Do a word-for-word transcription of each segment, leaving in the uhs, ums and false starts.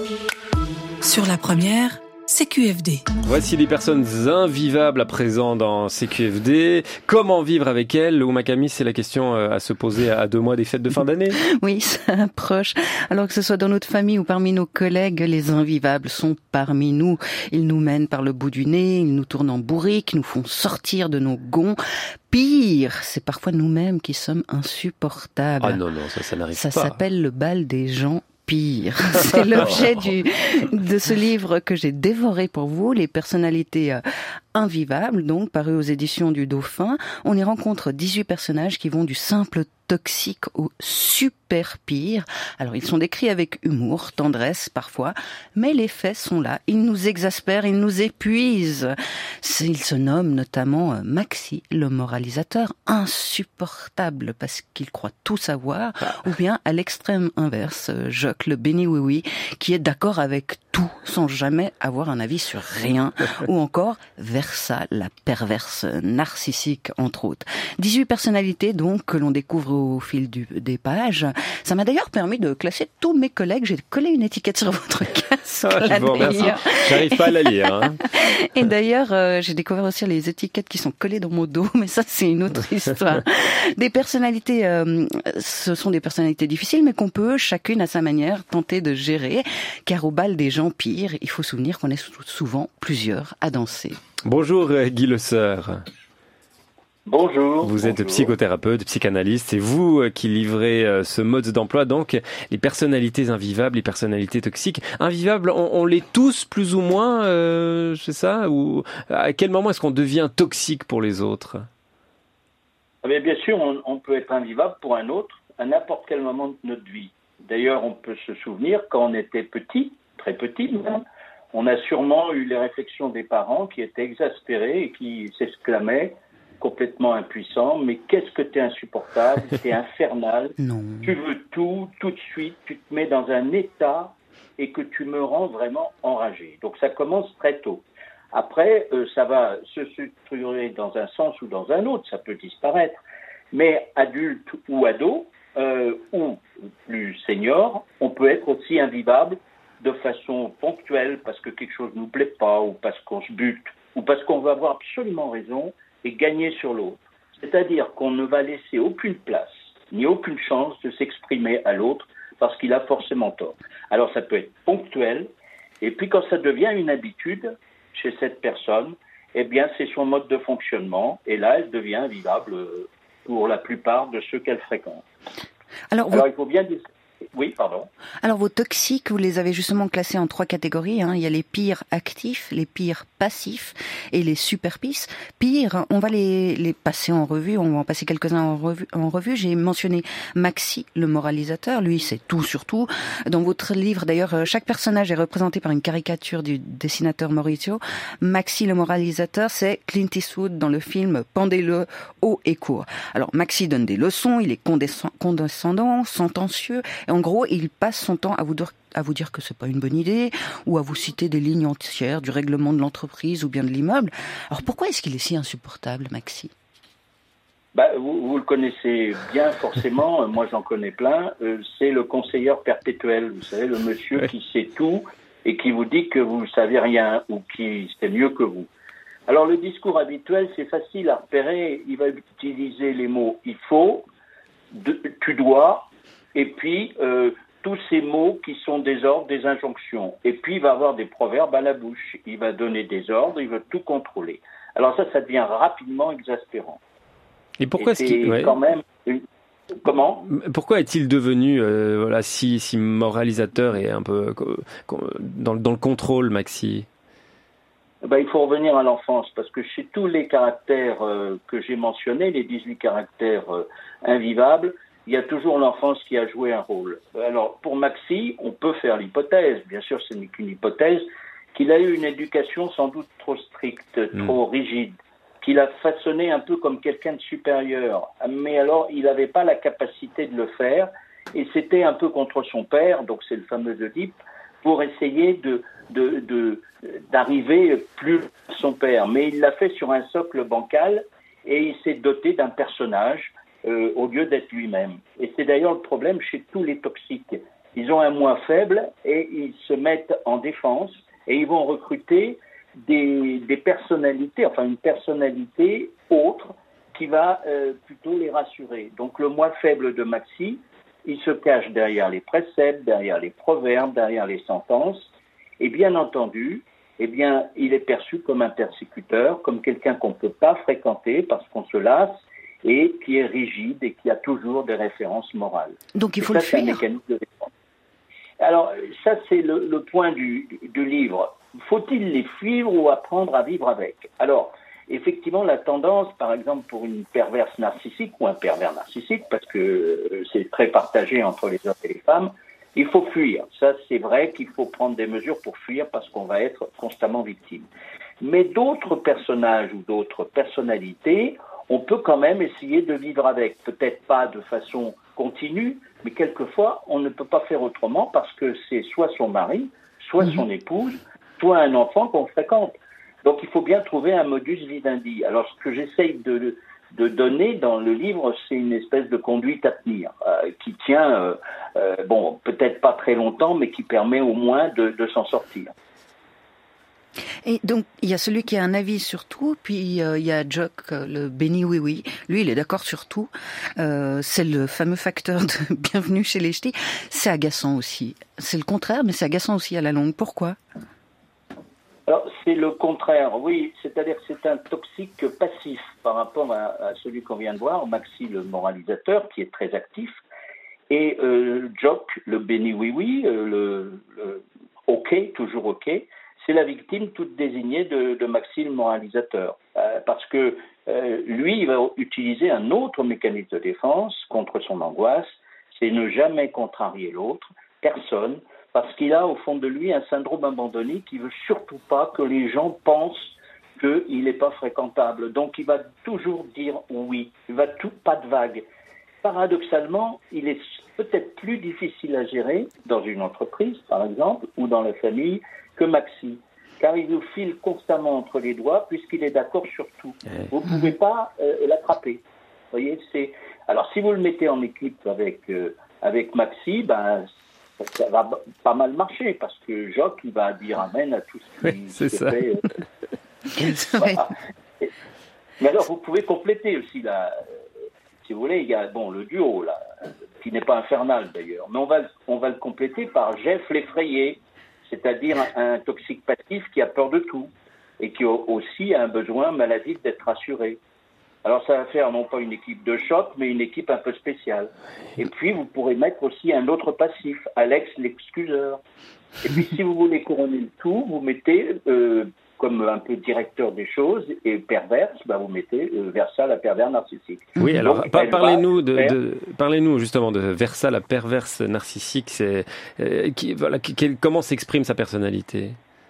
Sur la première, C Q F D. Voici les personnes invivables à présent dans C Q F D. Comment vivre avec elles? Ouma Camille, c'est la question à se poser à deux mois des fêtes de fin d'année. Oui, ça approche. Alors que ce soit dans notre famille ou parmi nos collègues, les invivables sont parmi nous. Ils nous mènent par le bout du nez, ils nous tournent en bourrique, nous font sortir de nos gonds. Pire, c'est parfois nous-mêmes qui sommes insupportables. Ah non, non, ça, ça n'arrive ça pas. Ça s'appelle le bal des gens pire. C'est l'objet du, de ce livre que j'ai dévoré pour vous, les personnalités euh, invivables, donc paru aux éditions du Dauphin. On y rencontre dix-huit personnages qui vont du simple toxique au super pire. Alors ils sont décrits avec humour, tendresse parfois, mais les faits sont là. Ils nous exaspèrent, ils nous épuisent. Il se nomme notamment Maxi, le moralisateur, insupportable parce qu'il croit tout savoir, ou bien à l'extrême inverse, Jock, le béni oui-oui, qui est d'accord avec tout sans jamais avoir un avis sur rien, ou encore Versa, la perverse narcissique, entre autres. dix-huit personnalités donc que l'on découvre au fil du, des pages. Ça m'a d'ailleurs permis de classer tous mes collègues. J'ai collé une étiquette sur votre casque. Ah, je vous remercie. J'arrive pas à la lire. Hein. Et d'ailleurs, euh, j'ai découvert aussi les étiquettes qui sont collées dans mon dos, mais ça, c'est une autre histoire. Des personnalités, euh, ce sont des personnalités difficiles, mais qu'on peut, chacune à sa manière, tenter de gérer. Car au bal des gens pires, il faut souvenir qu'on est souvent plusieurs à danser. Bonjour Guy Le Sœur. Bonjour. Vous êtes bonjour. psychothérapeute, psychanalyste, c'est vous qui livrez ce mode d'emploi, donc les personnalités invivables, les personnalités toxiques. Invivables, on, on l'est tous plus ou moins, euh, c'est ça? Ou à quel moment est-ce qu'on devient toxique pour les autres? Mais bien sûr, on, on peut être invivable pour un autre à n'importe quel moment de notre vie. D'ailleurs, on peut se souvenir quand on était petit, très petit même, on a sûrement eu les réflexions des parents qui étaient exaspérés et qui s'exclamaient complètement impuissant, mais qu'est-ce que t'es insupportable, t'es infernal, non. Tu veux tout, tout de suite, tu te mets dans un état et que tu me rends vraiment enragé. Donc ça commence très tôt. Après, euh, ça va se structurer dans un sens ou dans un autre, ça peut disparaître. Mais adulte ou ado, euh, ou plus senior, on peut être aussi invivable de façon ponctuelle parce que quelque chose ne nous plaît pas, ou parce qu'on se bute, ou parce qu'on veut avoir absolument raison et gagner sur l'autre. C'est-à-dire qu'on ne va laisser aucune place, ni aucune chance de s'exprimer à l'autre parce qu'il a forcément tort. Alors ça peut être ponctuel, et puis quand ça devient une habitude chez cette personne, eh bien c'est son mode de fonctionnement, et là elle devient invivable pour la plupart de ceux qu'elle fréquente. Alors, vous... Alors il faut bien dire... Oui, pardon. Alors vos toxiques, vous les avez justement classés en trois catégories. Hein. Il y a les pires actifs, les pires passifs et les super pires. Pires, on va les, les passer en revue, on va en passer quelques-uns en revue. En revue. J'ai mentionné Maxi, le moralisateur. Lui, c'est tout sur tout. Dans votre livre, d'ailleurs, chaque personnage est représenté par une caricature du dessinateur Maurizio. Maxi, le moralisateur, c'est Clint Eastwood dans le film Pendez-le haut et court. Alors Maxi donne des leçons, il est condescendant, sentencieux. En gros, il passe son temps à vous dire, à vous dire que c'est pas une bonne idée, ou à vous citer des lignes entières du règlement de l'entreprise ou bien de l'immeuble. Alors pourquoi est-ce qu'il est si insupportable, Maxi? Bah, vous, vous le connaissez bien forcément, moi j'en connais plein, euh, c'est le conseilleur perpétuel, vous savez, le monsieur qui sait tout et qui vous dit que vous ne savez rien ou qui sait mieux que vous. Alors le discours habituel, c'est facile à repérer, il va utiliser les mots « il faut »,« tu dois », et puis euh, tous ces mots qui sont des ordres, des injonctions. Et puis il va avoir des proverbes à la bouche. Il va donner des ordres, il veut tout contrôler. Alors ça, ça devient rapidement exaspérant. Et pourquoi et est-ce qu'il... Ouais. quand même... Comment ? Pourquoi est-il devenu euh, voilà, si, si moralisateur et un peu euh, dans, dans le contrôle, Maxi ? Ben, il faut revenir à l'enfance, parce que chez tous les caractères euh, que j'ai mentionnés, les dix-huit caractères euh, invivables, il y a toujours l'enfance qui a joué un rôle. Alors, pour Maxi, on peut faire l'hypothèse, bien sûr ce n'est qu'une hypothèse, qu'il a eu une éducation sans doute trop stricte, mmh. trop rigide, qu'il a façonné un peu comme quelqu'un de supérieur. Mais alors, il n'avait pas la capacité de le faire, et c'était un peu contre son père, donc c'est le fameux Oedipe, pour essayer de, de, de, d'arriver plus à son père. Mais il l'a fait sur un socle bancal, et il s'est doté d'un personnage, Euh, au lieu d'être lui-même. Et c'est d'ailleurs le problème chez tous les toxiques. ils ont un moi faible et ils se mettent en défense et ils vont recruter des, des personnalités, enfin une personnalité autre qui va euh, plutôt les rassurer. Donc le moi faible de Maxi, il se cache derrière les préceptes, derrière les proverbes, derrière les sentences et bien entendu, eh bien, il est perçu comme un persécuteur, comme quelqu'un qu'on ne peut pas fréquenter parce qu'on se lasse et qui est rigide et qui a toujours des références morales. Donc il faut et ça, le fuir. C'est un mécanisme de défense. Alors, ça, c'est le, le point du, du livre. Faut-il les fuir ou apprendre à vivre avec? Alors, effectivement, la tendance, par exemple, pour une perverse narcissique ou un pervers narcissique, parce que c'est très partagé entre les hommes et les femmes, il faut fuir. Ça, c'est vrai qu'il faut prendre des mesures pour fuir parce qu'on va être constamment victime. Mais d'autres personnages ou d'autres personnalités, on peut quand même essayer de vivre avec. Peut-être pas de façon continue, mais quelquefois, on ne peut pas faire autrement parce que c'est soit son mari, soit son épouse, soit un enfant qu'on fréquente. Donc, il faut bien trouver un modus vivendi. Alors, ce que j'essaye de, de donner dans le livre, c'est une espèce de conduite à tenir, euh, qui tient, euh, euh, bon, peut-être pas très longtemps, mais qui permet au moins de, de s'en sortir. Et donc, il y a celui qui a un avis sur tout, puis euh, il y a Jock, le béni oui-oui. Lui, il est d'accord sur tout. Euh, c'est le fameux facteur de bienvenue chez les ch'tis. C'est agaçant aussi. C'est le contraire, mais c'est agaçant aussi à la longue. Pourquoi ? Alors, c'est le contraire, oui. C'est-à-dire que c'est un toxique passif par rapport à, à celui qu'on vient de voir, Maxi, le moralisateur, qui est très actif, et euh, Jock, le béni oui-oui, euh, le, le OK, toujours OK, c'est la victime toute désignée de, de Maxi, le moralisateur. Euh, parce que euh, lui, il va utiliser un autre mécanisme de défense contre son angoisse, c'est ne jamais contrarier l'autre, personne, parce qu'il a au fond de lui un syndrome abandonné qui veut surtout pas que les gens pensent qu'il n'est pas fréquentable. Donc il va toujours dire oui, il va tout, pas de vague. Paradoxalement, il est peut-être plus difficile à gérer dans une entreprise, par exemple, ou dans la famille, que Maxi, car il nous file constamment entre les doigts puisqu'il est d'accord sur tout. Vous ne pouvez pas euh, l'attraper. Vous voyez, c'est... Alors si vous le mettez en équipe avec, euh, avec Maxi, ben, ça va pas mal marcher parce que Jock, il va dire amen à tout ce qui oui, c'est se ça. fait. Euh, voilà. Mais alors, vous pouvez compléter aussi la... Si vous voulez, il y a bon, le duo, là, qui n'est pas infernal d'ailleurs, mais on va, on va le compléter par Jeff l'effrayé, c'est-à-dire un, un toxique passif qui a peur de tout et qui a aussi a un besoin maladif d'être rassuré. Alors ça va faire non pas une équipe de choc, mais une équipe un peu spéciale. Et puis vous pourrez mettre aussi un autre passif, Alex l'excuseur. Et puis si vous voulez couronner le tout, vous mettez... Euh, comme un peu directeur des choses, et perverse, bah vous mettez euh, Versa, la perverse narcissique. Oui, alors Donc, par, parlez-nous de, faire... de parlez-nous justement de Versa, la perverse narcissique. C'est euh, qui, voilà, qui, comment s'exprime sa personnalité?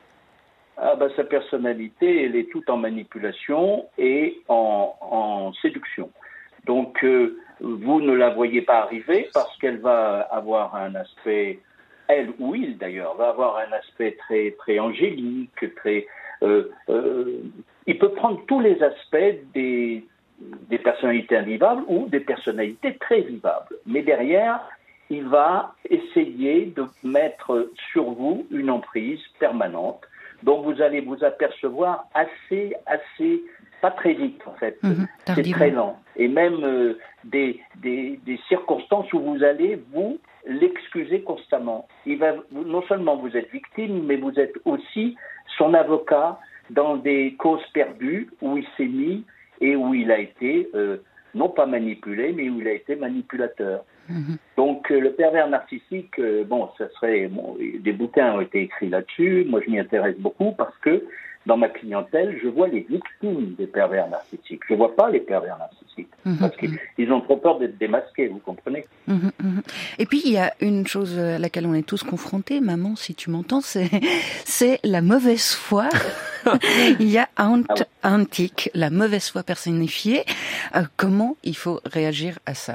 Ah bah sa personnalité, elle est toute en manipulation et en, en séduction. Donc euh, vous ne la voyez pas arriver parce qu'elle va avoir un aspect, elle ou il d'ailleurs, va avoir un aspect très très angélique, très Euh, euh, il peut prendre tous les aspects des, des personnalités invivables ou des personnalités très vivables. Mais derrière, il va essayer de mettre sur vous une emprise permanente dont vous allez vous apercevoir assez, assez, pas très vite en fait, mmh, c'est très lent. Et même euh, des, des, des circonstances où vous allez vous l'excuser constamment. Il va, non seulement vous êtes victime, mais vous êtes aussi son avocat dans des causes perdues où il s'est mis et où il a été, euh, non pas manipulé, mais où il a été manipulateur. Mmh. Donc euh, le pervers narcissique, euh, bon, ça serait, bon, des bouquins ont été écrits là-dessus, moi je m'y intéresse beaucoup parce que dans ma clientèle, je vois les victimes des pervers narcissiques. Je ne vois pas les pervers narcissiques. Mmh, parce qu'ils ont trop peur d'être démasqués, vous comprenez ? mmh, mmh. Et puis, il y a une chose à laquelle on est tous confrontés, maman, si tu m'entends, c'est, c'est la mauvaise foi. Il y a Aunt Antique, la mauvaise foi personnifiée. Euh, comment il faut réagir à ça ?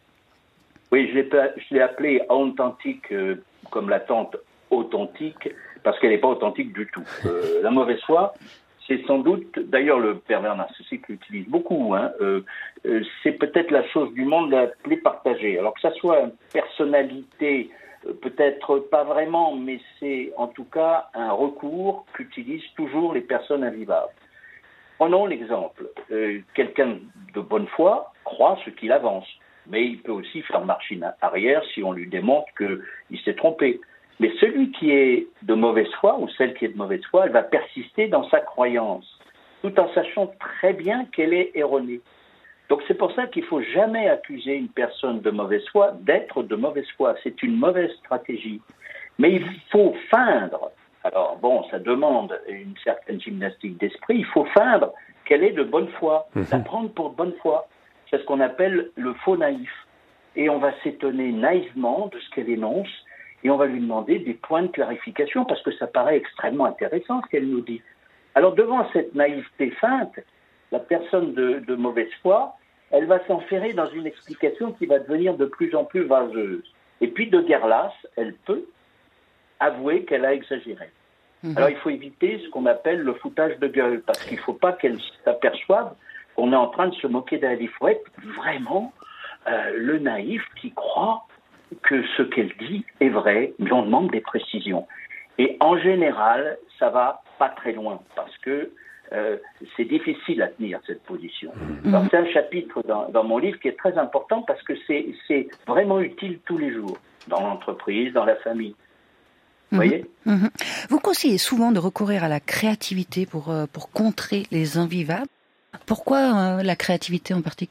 Oui, je l'ai, je l'ai appelé Aunt Antique euh, comme la tante authentique, parce qu'elle n'est pas authentique du tout. Euh, la mauvaise foi, c'est sans doute, d'ailleurs le pervers narcissique l'utilise beaucoup, hein, euh, euh, c'est peut-être la chose du monde la plus partagée. Alors que ça soit une personnalité Peut-être pas vraiment, mais c'est en tout cas un recours qu'utilisent toujours les personnes invivables. Prenons l'exemple. Euh, quelqu'un de bonne foi croit ce qu'il avance, mais il peut aussi faire marche arrière si on lui démontre qu'il s'est trompé. Mais celui qui est de mauvaise foi, ou celle qui est de mauvaise foi, elle va persister dans sa croyance, tout en sachant très bien qu'elle est erronée. Donc c'est pour ça qu'il ne faut jamais accuser une personne de mauvaise foi d'être de mauvaise foi. C'est une mauvaise stratégie. Mais il faut feindre. Alors bon, ça demande une certaine gymnastique d'esprit. Il faut feindre qu'elle est de bonne foi, mmh. la prendre pour de bonne foi. C'est ce qu'on appelle le faux naïf. Et on va s'étonner naïvement de ce qu'elle énonce et on va lui demander des points de clarification parce que ça paraît extrêmement intéressant ce qu'elle nous dit. Alors devant cette naïveté feinte, la personne de, de mauvaise foi, elle va s'enferrer dans une explication qui va devenir de plus en plus vaseuse. Et puis de guerre lasse, elle peut avouer qu'elle a exagéré. Mmh. Alors il faut éviter ce qu'on appelle le foutage de gueule, parce qu'il ne faut pas qu'elle s'aperçoive qu'on est en train de se moquer d'elle. Il faut être vraiment euh, le naïf qui croit que ce qu'elle dit est vrai, mais on demande des précisions. Et en général, ça va pas très loin, parce que euh, c'est difficile à tenir cette position. Mmh. Alors, c'est un chapitre dans, dans mon livre qui est très important, parce que c'est, c'est vraiment utile tous les jours, dans l'entreprise, dans la famille. Vous mmh. voyez mmh. Vous conseillez souvent de recourir à la créativité pour, euh, pour contrer les invivables. Pourquoi euh, la créativité en particulier ?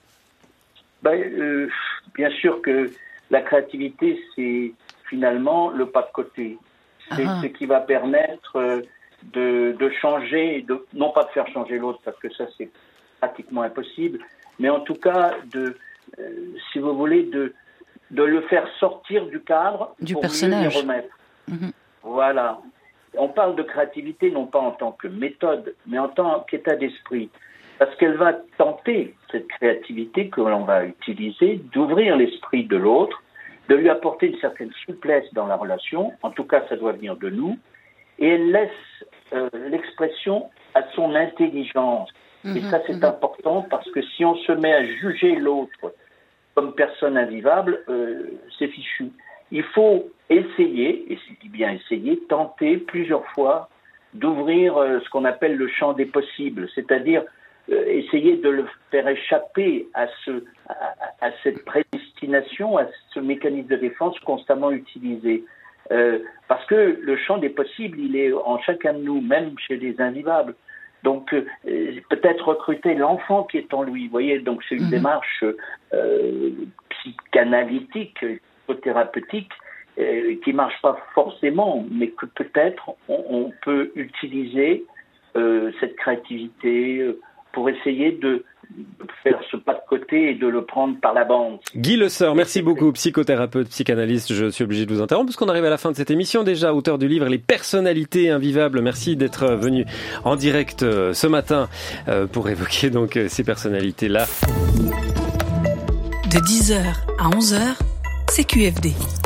ben, euh, Bien sûr que la créativité, c'est finalement le pas de côté. C'est ah. ce qui va permettre de, de changer, de, non pas de faire changer l'autre, parce que ça, c'est pratiquement impossible, mais en tout cas, de, euh, si vous voulez, de, de le faire sortir du cadre du pour personnage. mieux le remettre. Mm-hmm. Voilà. On parle de créativité non pas en tant que méthode, mais en tant qu'état d'esprit. Parce qu'elle va tenter, cette créativité que l'on va utiliser, d'ouvrir l'esprit de l'autre, de lui apporter une certaine souplesse dans la relation. En tout cas, ça doit venir de nous. Et elle laisse euh, l'expression à son intelligence. Mmh, et ça, c'est mmh. important, parce que si on se met à juger l'autre comme personne invivable, euh, c'est fichu. Il faut essayer, et c'est bien essayer, tenter plusieurs fois d'ouvrir euh, ce qu'on appelle le champ des possibles, c'est-à-dire euh, essayer de le faire échapper à, ce, à, à cette prédestination, à ce mécanisme de défense constamment utilisé. Euh, parce que le champ des possibles, il est en chacun de nous, même chez les invivables. Donc, euh, peut-être recruter l'enfant qui est en lui. Vous voyez, donc c'est une mmh. démarche euh, psychanalytique, thérapeutique, euh, qui marche pas forcément, mais que peut-être on, on peut utiliser euh, cette créativité euh, pour essayer de faire ce pas de côté et de le prendre par la bande. Guy Le Soeur, merci beaucoup, psychothérapeute, psychanalyste. Je suis obligé de vous interrompre parce qu'on arrive à la fin de cette émission déjà, auteur du livre Les personnalités invivables. Merci d'être venu en direct ce matin pour évoquer donc ces personnalités-là. De dix heures à onze heures, C Q F D.